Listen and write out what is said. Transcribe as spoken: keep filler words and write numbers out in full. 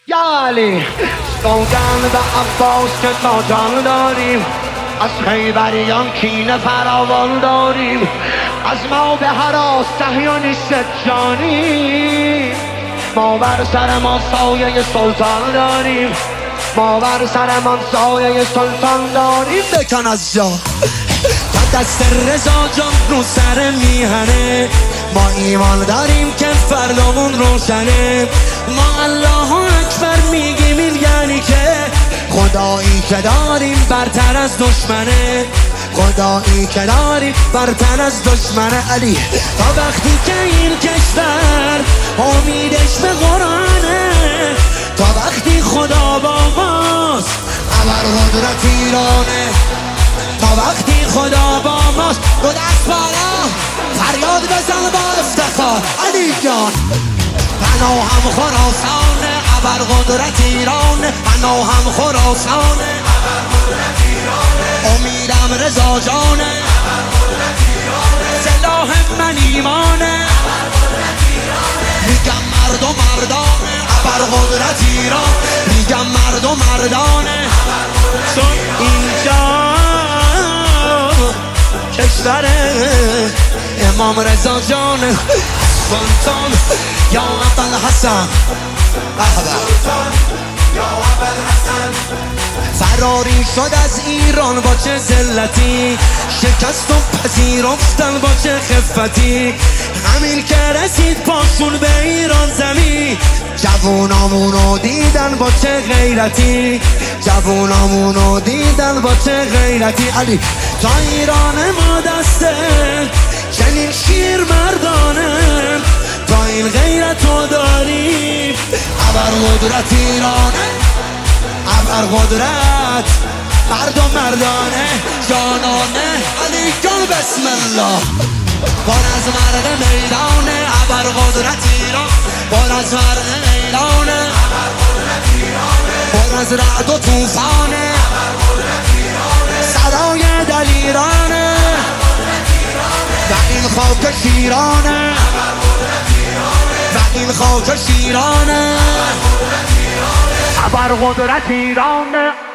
یا علی سوگند به عباس که تا جان داریم، از خیبریان کینه فراوان داریم، از ما به هراس صهیونی سجانی. ما بر سرمان سایه سلطان داریم، ما بر سرمان سایه سلطان داریم. بکن از جا تا دست رضا جان رو سر میهنه، ما ایمان داریم که فردامون روشنه. ما الله اکبر میگیم این یعنی که خدایی که داریم برتر از دشمنه، خدایی که داریم برتر از دشمنه. علی تا وقتی که این کشور امیدش به قرآنه، تا وقتی خدا با ماست ابر قدرت ایرانه، تا وقتی خدا با ماست دو دست بالا فریاد بزن با افتخار. علی جان پناهم خراسانه، ابر قدرت ایرانه، پناهم خراسانه، ابر قدرت ایرانه. امیدم رضا جانه، ابر قدرت ایرانه. سلاح من ایمانه، ابر قدرت ایرانه. میگم مرد و مردانه، ابر قدرت ایران. میگم مرد و مردانه، ابر قدرت ایران. اینجا کشوره امام رضا جان سلطان یا ابوالحسن، سلطان یا ابوالحسن. فراری شد از ایران با چه ذلتی، شکست و پذیرفتن با چه خفتی، همین که رسید پاشون به ایران زمین. جوونامونو دیدن با چه غیرتی، جوونامونو دیدن با چه غیرتی. علی تا ایران ما دسته چنین شیر مردانه، تا این غیرتو داریم ابر قدرت ایرانه، ابر قدرت مرد و مردانه جانانه. علی جان بسم الله بار از مرد میدانه، ابر قدرت ایران. بار از مرد میدانه، ابر قدرت ایرانه. بار از رعد و توفانه، ابر قدرت ایرانه. صدای دلیرانه و این خاک شیرانه، و این خاک شیرانه، ابر قدرت ایرانه.